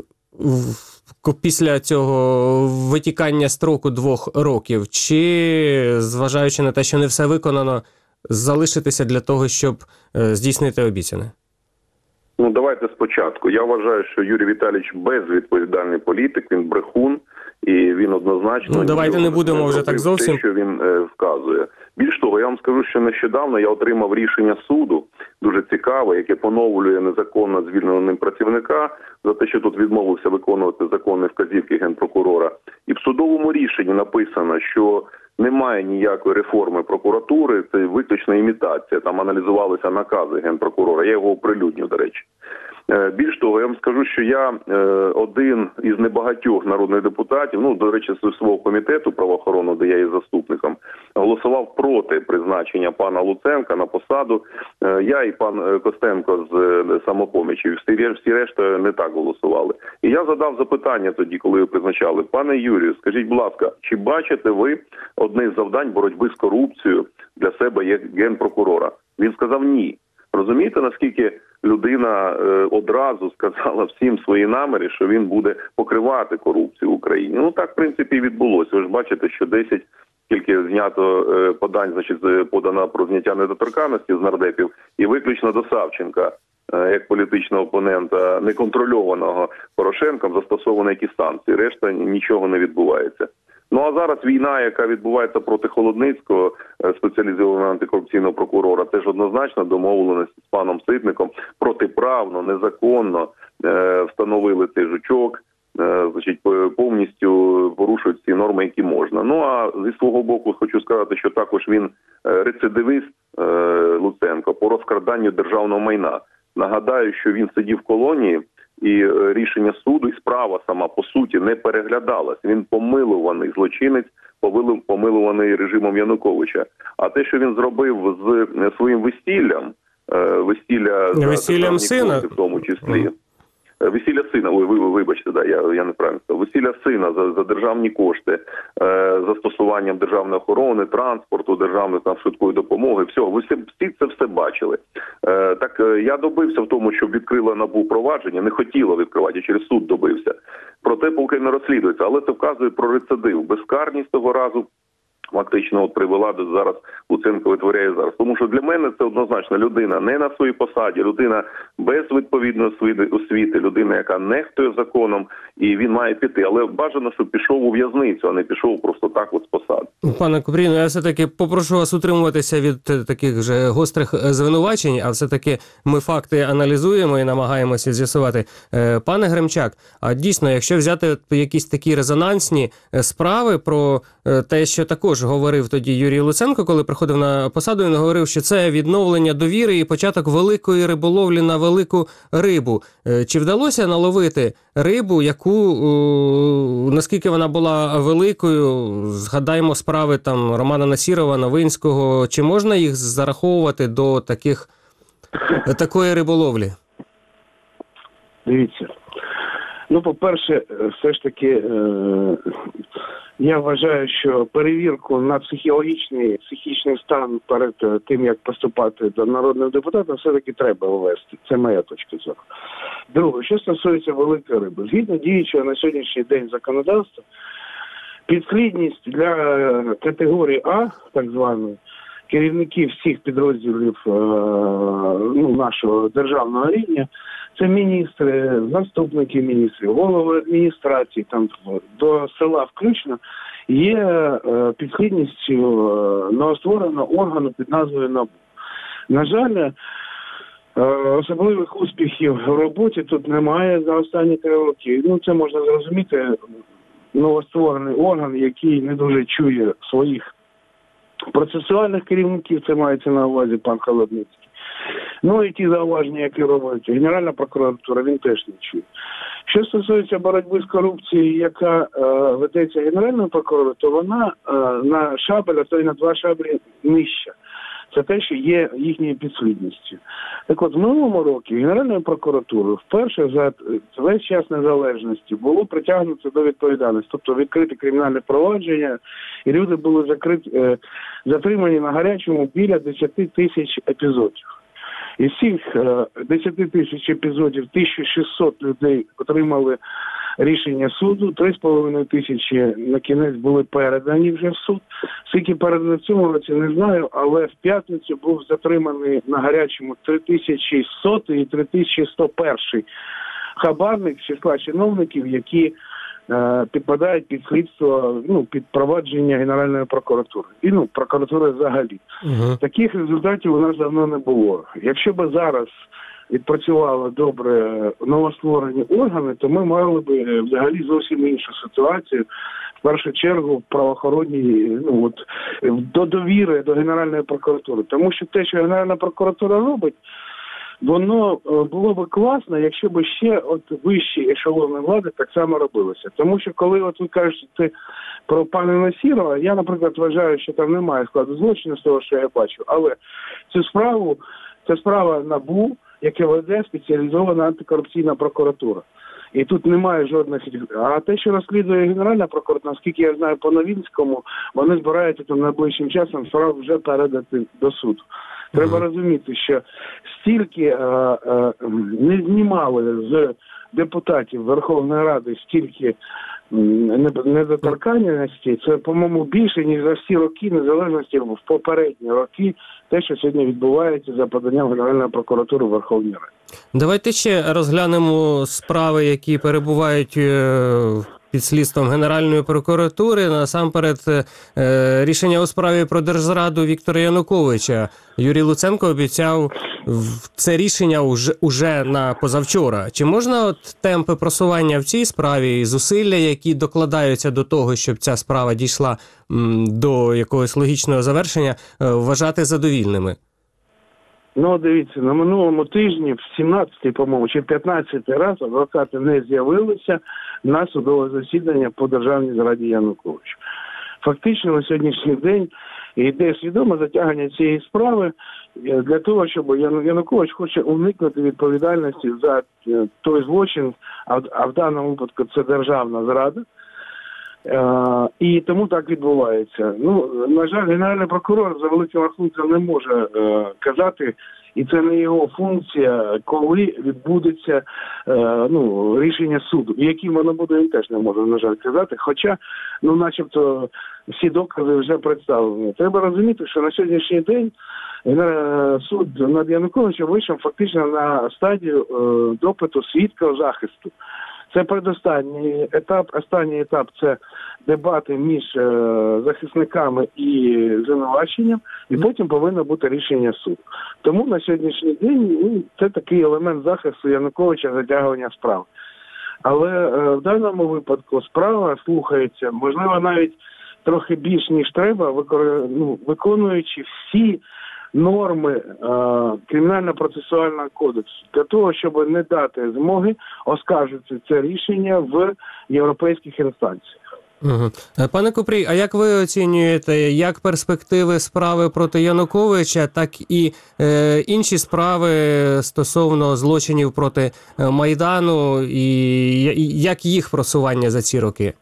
після цього витікання строку двох років, чи, зважаючи на те, що не все виконано, залишитися для того, щоб здійснити обіцяне? Ну, давайте спочатку. Я вважаю, що Юрій Віталійович безвідповідальний політик, він брехун, і він однозначно... Ну, давайте не будемо вже так зовсім. Те, що він е, вказує. Більш того, я вам скажу, що нещодавно я отримав рішення суду, дуже цікаве, яке поновлює незаконно звільненого ним працівника за те, що тут відмовився виконувати законні вказівки Генпрокурора. І в судовому рішенні написано, що немає ніякої реформи прокуратури, це виключно імітація. Там аналізувалися накази Генпрокурора, я його оприлюднив, до речі. Більш того, я вам скажу, що я е, один із небагатьох народних депутатів, ну, до речі, з свого комітету правоохоронного, де я є заступником, голосував проти призначення пана Луценка на посаду. Е, я і пан Костенко з е, «Самопомічі», всі, всі решта не так голосували. І я задав запитання тоді, коли його призначали. Пане Юрію, скажіть, будь ласка, чи бачите ви одне з завдань боротьби з корупцією для себе як генпрокурора? Він сказав ні. Розумієте, наскільки людина е, одразу сказала всім свої наміри, що він буде покривати корупцію в Україні. Ну так, в принципі, і відбулося. Ви ж бачите, що десять, тільки знято е, подань, значить, подано про зняття недоторканності з нардепів, і виключно до Савченка як політичного опонента, неконтрольованого Порошенком, застосовані якісь санкції. Решта нічого не відбувається. Ну а зараз війна, яка відбувається проти Холодницького, спеціалізованого антикорупційного прокурора, теж однозначно домовленості з паном Ситником протиправно, незаконно е, встановили цей жучок, е, значить, повністю порушують всі норми, які можна. Ну а зі свого боку хочу сказати, що також він рецидивіст е, Луценко по розкраданню державного майна. Нагадаю, що він сидів в колонії, і рішення суду, і справа сама, по суті, не переглядалась. Він помилуваний злочинець, помилуваний режимом Януковича. А те, що він зробив з своїм весіллям, весілля весіллям сина, в тому числі, весілля сина, ой, ви, вибачте, да, я, я неправильно сказав, весілля сина за, за державні кошти, е, застосуванням державної охорони, транспорту, державної там швидкої допомоги, все, ви всі, всі це все бачили. Е, так е, я добився в тому, щоб відкрила НАБУ провадження, не хотіла відкривати, я через суд добився. Проте поки не розслідується, але це вказує про рецидив. Безкарність того разу фактично от привела до зараз, Луценко витворяє зараз. Тому що для мене це однозначно людина не на своїй посаді, людина без відповідної освіти, людина, яка нехтує законом, і він має піти. Але бажано, щоб пішов у в'язницю, а не пішов просто так от з посади. Пане Купріно, я все-таки попрошу вас утримуватися від таких вже гострих звинувачень, а все-таки ми факти аналізуємо і намагаємося з'ясувати. Пане Гремчак, а дійсно, якщо взяти якісь такі резонансні справи про те, що також говорив тоді Юрій Луценко, коли приходив на посаду, він говорив, що це відновлення довіри і початок великої риболовлі на велику рибу. Чи вдалося наловити рибу, яку, наскільки вона була великою, згадаємо справи там Романа Насірова, Новинського, чи можна їх зараховувати до таких, такої риболовлі? Дивіться. Ну, по-перше, все ж таки, е- я вважаю, що перевірку на психологічний, психічний стан перед тим, як поступати до народного депутата, все-таки треба ввести. Це моя точка зору. Друге, що стосується великої риби. Згідно діючого на сьогоднішній день законодавства, підслідність для категорії А, так званої, керівників всіх підрозділів е- ну, нашого державного рівня, це міністри, заступники міністрів, голови адміністрації, там до села включно, є е, підслідністю е, новоствореного органу під назвою НАБУ. На жаль, е, особливих успіхів в роботі тут немає за останні три роки. Ну, це можна зрозуміти, новостворений орган, який не дуже чує своїх процесуальних керівників, це мається на увазі пан Холодницький. Ну і ті зауваження, які робить Генеральна прокуратура, він теж не чує. Що стосується боротьби з корупцією, яка е, ведеться Генеральною прокуратурою, то вона е, на шабель, а то й на два шаблі нижча. Це те, що є їхньою підслідністю. Так от, в минулому році Генеральною прокуратурою вперше за весь час незалежності було притягнуто до відповідальності, тобто відкрите кримінальне провадження, і люди були закриті, е, затримані на гарячому біля десять тисяч епізодів. Із цих десять тисяч епізодів тисяча шістсот людей отримали рішення суду, три з половиною тисячі на кінець були передані вже в суд. Скільки передано в цьому році, не знаю, але в п'ятницю був затриманий на гарячому три тисячі сто і три тисячі сто перший хабарник з числа чиновників, які е, підпадають під слідство, ну, під провадження Генеральної прокуратури. І, ну, прокуратури взагалі. Угу. Таких результатів у нас давно не було. Якщо б зараз відпрацювали добре новостворені органи, то ми мали б взагалі зовсім іншу ситуацію. В першу чергу в правоохоронній, ну, от, до довіри до Генеральної прокуратури. Тому що те, що Генеральна прокуратура робить, воно було б класно, якщо б ще от вищі ешелони влади так само робилося. Тому що коли от ви кажете про пана Насірова, я, наприклад, вважаю, що там немає складу злочину з того, що я бачу. Але цю справу, це справа НАБУ, яке веде спеціалізована антикорупційна прокуратура. І тут немає жодних... А те, що розслідує Генеральна прокуратура, наскільки я знаю по Новинському, вони збираються там найближчим часом справу вже передати до суду. Треба mm-hmm. розуміти, що стільки е, е, не знімали з депутатів Верховної Ради стільки недоторканності, це, по-моєму, більше, ніж за всі роки незалежності в попередні роки, те, що сьогодні відбувається за поданням Генеральної прокуратури Верховної Ради. Давайте ще розглянемо справи, які перебувають під слідством Генеральної прокуратури. Насамперед, рішення у справі про держзраду Віктора Януковича. Юрій Луценко обіцяв це рішення уже, уже на позавчора. Чи можна от темпи просування в цій справі і зусилля, які докладаються до того, щоб ця справа дійшла м, до якогось логічного завершення, вважати задовільними? Ну, дивіться, на минулому тижні, в сімнадцятий, по-моєму, чи п'ятнадцятий раз адвокати не з'явилися на судове засідання по державній зраді Януковича. Фактично, на сьогоднішній день йде свідоме затягування цієї справи для того, щоб Янукович хоче уникнути відповідальності за той злочин, а в даному випадку це державна зрада. Uh, і тому так відбувається. Ну, на жаль, Генеральний прокурор за великим рахунком не може uh, казати, і це не його функція, коли відбудеться uh, ну, рішення суду. І яким воно буде, він теж не може, на жаль, казати. Хоча, ну, начебто, всі докази вже представлені. Треба розуміти, що на сьогоднішній день uh, суд над Януковичем вийшов фактично на стадію uh, допиту свідка захисту. Це передостанній етап. Останній етап – це дебати між е, захисниками і звинуваченням, і потім повинно бути рішення суду. Тому на сьогоднішній день ну, це такий елемент захисту Януковича, затягування справи. Але е, в даному випадку справа слухається, можливо, навіть трохи більш, ніж треба, викор... ну, виконуючи всі норми е, Кримінально-процесуального кодексу для того, щоб не дати змоги оскаржити це рішення в європейських інстанціях. Угу. Пане Купрій, а як ви оцінюєте, як перспективи справи проти Януковича, так і е, інші справи стосовно злочинів проти Майдану, і як їх просування за ці роки?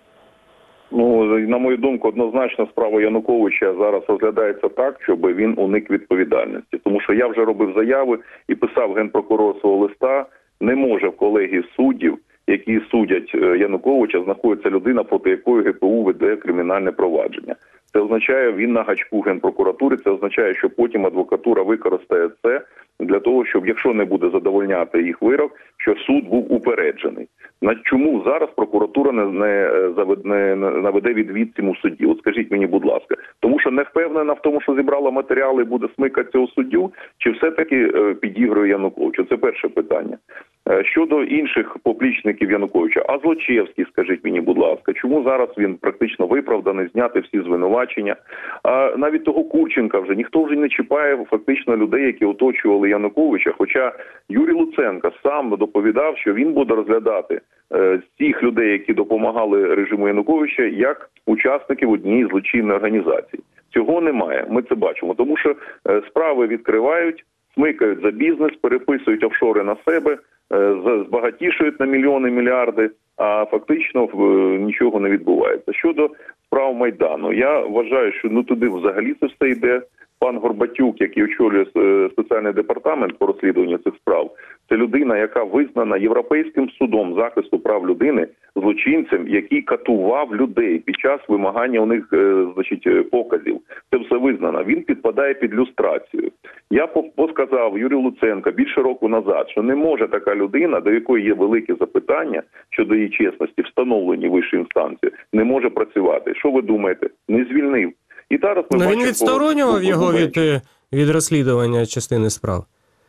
Ну, на мою думку, однозначно справа Януковича зараз розглядається так, щоб він уник відповідальності. Тому що я вже робив заяви і писав Генпрокурор свого листа, не може в колегії суддів, які судять Януковича, знаходиться людина, проти якої ГПУ веде кримінальне провадження. Це означає, він на гачку Генпрокуратури, це означає, що потім адвокатура використає це для того, щоб, якщо не буде задовольняти їх вирок, що суд був упереджений. На чому зараз прокуратура не, не, не наведе відвід цьому судді? От скажіть мені, будь ласка. Тому що не впевнена в тому, що зібрала матеріали і буде смикати цього суддю, чи все-таки підігрує Януковичу? Це перше питання. Щодо інших поплічників Януковича, а Злочевський, скажіть мені, будь ласка, чому зараз він практично виправданий, зняти всі звинувачення? А навіть того Курченка вже ніхто вже не чіпає фактично людей, які оточували Януковича, хоча Юрій Луценко сам доповідав, що він буде розглядати е, тих людей, які допомагали режиму Януковича, як учасників однієї злочинної організації. Цього немає, ми це бачимо, тому що е, справи відкривають, смикають за бізнес, переписують офшори на себе, збагатішують на мільйони, мільярди, а фактично нічого не відбувається. Щодо справ Майдану, я вважаю, що ну туди взагалі це все йде. Пан Горбатюк, який очолює спеціальний департамент по розслідуванню цих справ, це людина, яка визнана Європейським судом захисту прав людини злочинцем, який катував людей під час вимагання у них, значить, показів. Це все визнано. Він підпадає під люстрацію. Я посказав Юрію Луценко більше року назад, що не може така людина, до якої є великі запитання щодо її чесності, встановлені вищою інстанцією, не може працювати. Що ви думаєте? Не звільнив. І зараз ми ну, бачимо, він відсторонював його від, від розслідування частини справ?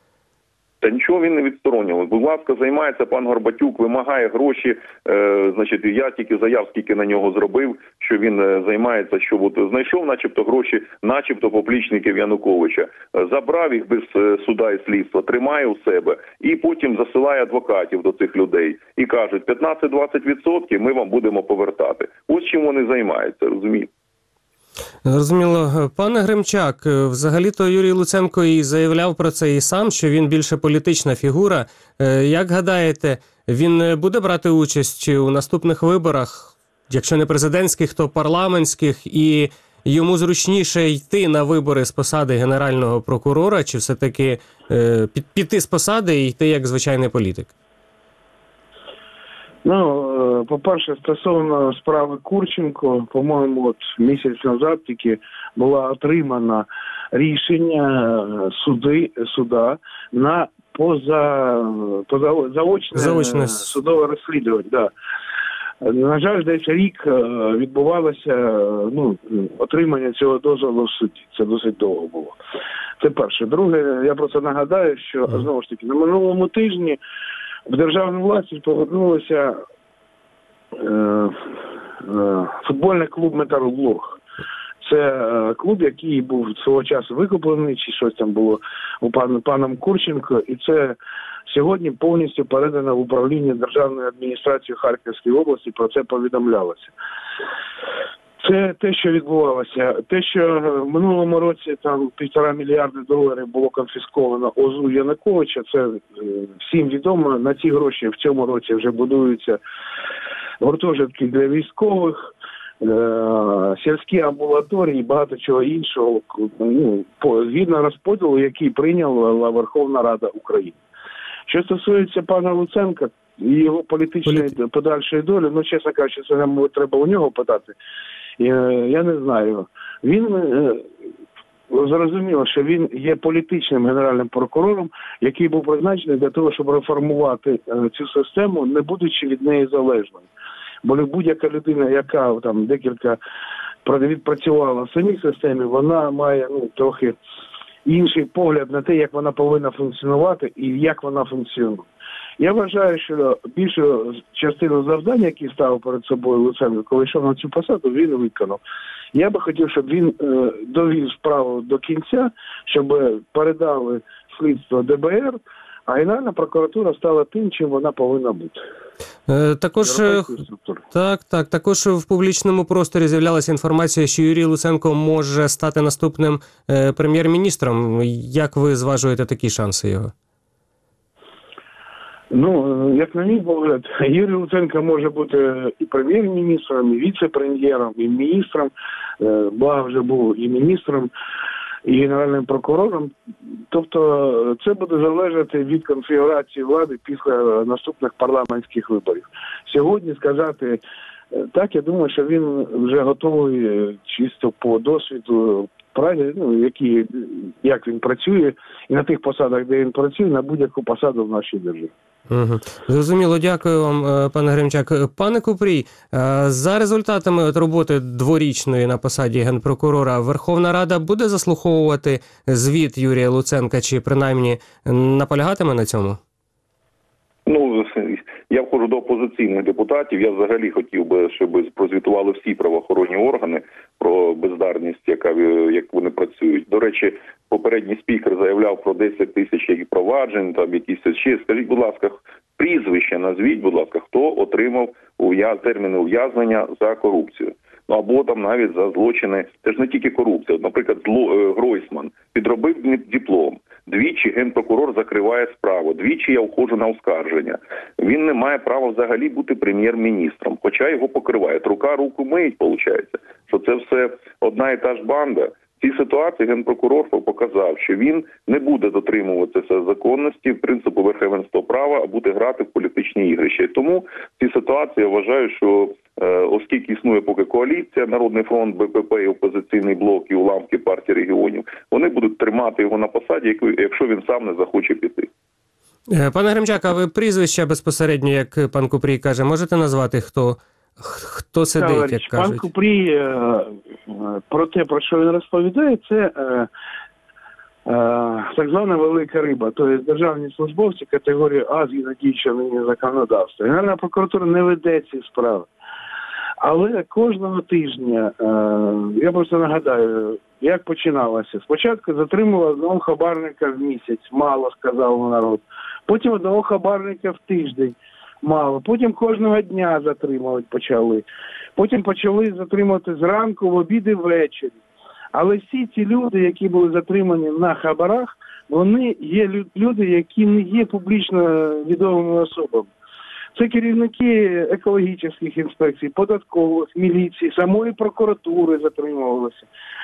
Та нічого він не відсторонював. Будь ласка, займається пан Горбатюк, вимагає гроші. Е, значить, я тільки заяв, скільки на нього зробив, що він е, займається, що от, знайшов начебто гроші, начебто поплічників Януковича. Е, забрав їх без е, суда і слідства, тримає у себе і потім засилає адвокатів до цих людей. І кажуть, п'ятнадцять-двадцять відсотків ми вам будемо повертати. Ось чим вони займаються, розумієте? Зрозуміло. Пане Гремчак, взагалі-то Юрій Луценко і заявляв про це і сам, що він більше політична фігура. Як гадаєте, він буде брати участь у наступних виборах, якщо не президентських, то парламентських, і йому зручніше йти на вибори з посади генерального прокурора, чи все-таки піти з посади і йти як звичайний політик? Ну, по-перше, стосовно справи Курченко, по-моєму, от місяць назад тільки було отримано рішення суди, суда на поза, поза заочне, заочне судове розслідування. Да. На жаль, десь рік відбувалося ну, отримання цього дозволу в суді. Це досить довго було. Це перше. Друге, я просто нагадаю, що, знову ж таки, на минулому тижні в державну власність повернулося е, е, футбольний клуб «Металург». Це е, клуб, який був свого часу викуплений, чи щось там було у пан, паном Курченко, і це сьогодні повністю передано в управління Державної адміністрації Харківської області, про це повідомлялося. Це те, що відбувалося. Те, що в минулому році там півтора мільярди доларів було конфісковано ОЗУ Януковича, це е, всім відомо. На ці гроші в цьому році вже будуються гуртожитки для військових, е, сільські амбулаторії і багато чого іншого, ну, по, згідно розподілу, який прийняла Верховна Рада України. Що стосується пана Луценка і його політичної Політи... подальшої долі, ну, чесно кажучи, це нам треба у нього питати. Я, я не знаю. Він е, зрозуміло, що він є політичним генеральним прокурором, який був призначений для того, щоб реформувати е, цю систему, не будучи від неї залежною. Бо будь-яка людина, яка там декілька відпрацювала в самій системі, вона має ну, трохи інший погляд на те, як вона повинна функціонувати і як вона функціонує. Я вважаю, що більшу частину завдань, які ставив перед собою Луценко, коли йшов на цю посаду, він виконав. Я би хотів, щоб він е, довів справу до кінця, щоб передали слідство Д Б Р, а Генеральна прокуратура стала тим, чим вона повинна бути. Е, також, так, так, також в публічному просторі з'являлася інформація, що Юрій Луценко може стати наступним е, прем'єр-міністром. Як ви зважуєте такі шанси його? Ну, як на мій погляд, Юрій Луценко може бути і прем'єр-міністром, і віце-прем'єром, і міністром, благо вже був і міністром, і генеральним прокурором. Тобто це буде залежати від конфігурації влади після наступних парламентських виборів. Сьогодні сказати так, я думаю, що він вже готовий чисто по досвіду, ну, які, як він працює, і на тих посадах, де він працює, на будь-яку посаду в нашій державі. Угу. Зрозуміло, дякую вам, пане Гремчак. Пане Купрій, за результатами от роботи дворічної на посаді генпрокурора, Верховна Рада буде заслуховувати звіт Юрія Луценка, чи принаймні наполягатиме на цьому? Ну, я входжу до опозиційних депутатів. Я взагалі хотів би, щоб прозвітували всі правоохоронні органи про бездарність, яка як вони працюють. До речі, попередній спікер заявляв про десять тисяч проваджень, там якісь ще. Скажіть, будь ласка, прізвище назвіть, будь ласка, хто отримав ув'яз... терміни ув'язнення за корупцію. Ну, або там навіть за злочини, це ж не тільки корупція. Наприклад, Зло... Гройсман підробив диплом, двічі генпрокурор закриває справу, двічі я входжу на оскарження. Він не має права взагалі бути прем'єр-міністром, хоча його покривають. Рука руку миють, виходить, що це все одна і та ж банда. В цій ситуації генпрокурор показав, що він не буде дотримуватися законності, принципу верховенства права, а буде грати в політичні ігрища. І тому в цій ситуації я вважаю, що е, оскільки існує поки коаліція, Народний фронт, Б П П і опозиційний блок, і уламки партії регіонів, вони будуть тримати його на посаді, якщо він сам не захоче піти. Пане Гремчак, а ви прізвища безпосередньо, як пан Купрій каже, можете назвати, хто... Хто сидить, Товарищ, як кажуть? Пан Купрій про те, про що він розповідає, це е, е, так звана велика риба, тобто державні службовці категорії А згідно діючого нині законодавства. Генеральна прокуратура не веде ці справи. Але кожного тижня, е, я просто нагадаю, як починалося. Спочатку затримували одного хабарника в місяць, мало, сказав народ. Потім одного хабарника в тиждень. Мало. Потім кожного дня затримувати почали. Потім почали затримувати зранку, в обід і ввечері. Але всі ці люди, які були затримані на хабарах, вони є люди, які не є публічно відомими особами. Це керівники екологічних інспекцій, податкових, міліції, самої прокуратури затримувалися.